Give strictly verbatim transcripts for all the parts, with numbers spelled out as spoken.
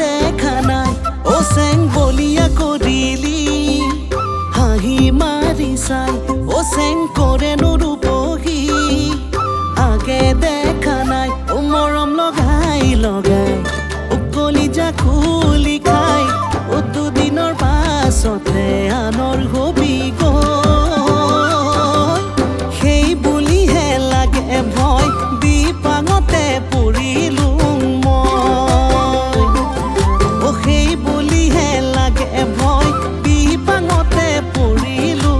দেখা নাই ও চেং বলিয়া কৰিলি হাঁহি মাৰি চাই ও চেং কৰে নুৰুপহি আগে দেখা নাই ও মৰম লগাই লগাই উকলি যা খুলি খাই ও দুদিনৰ পাছতে আনৰ হবি গৈ সেই বুলিহে লাগে ভয় বিপাঙতে পৰিলো মই ও সেই বুলিহে লাগে ভয় বিপাঙতে পৰিলো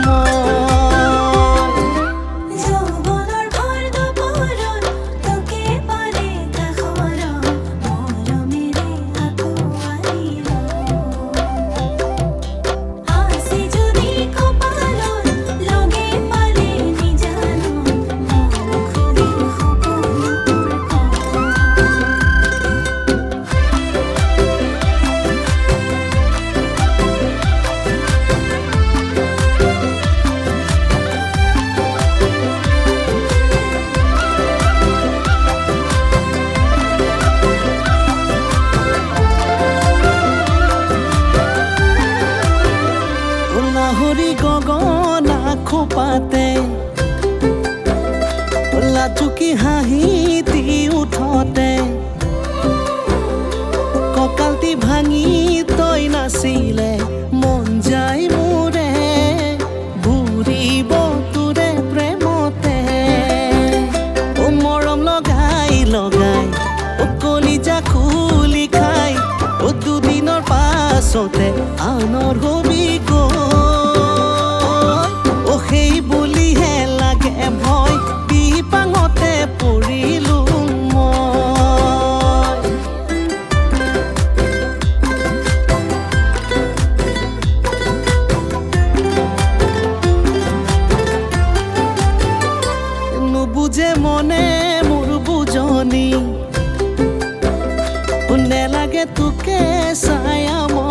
হৰি গগনা খোপাতে লাজুকি হাঁহি দি উঠতে কঁকালটি ভাঙি তই নাচিলে মন যায় মোৰে বুৰিব তোৰে প্ৰেমতে ও মৰম লগাই লগাই ও কলিজা খুলি খাই ও দুদিনৰ পাছতে আনৰ হবি গৈ সেই বুলিহে লাগে ভয় বিপাঙতে পৰিলো মই নুবুজে মনে মোৰ বুজনি নেলাগে তোকে চায়া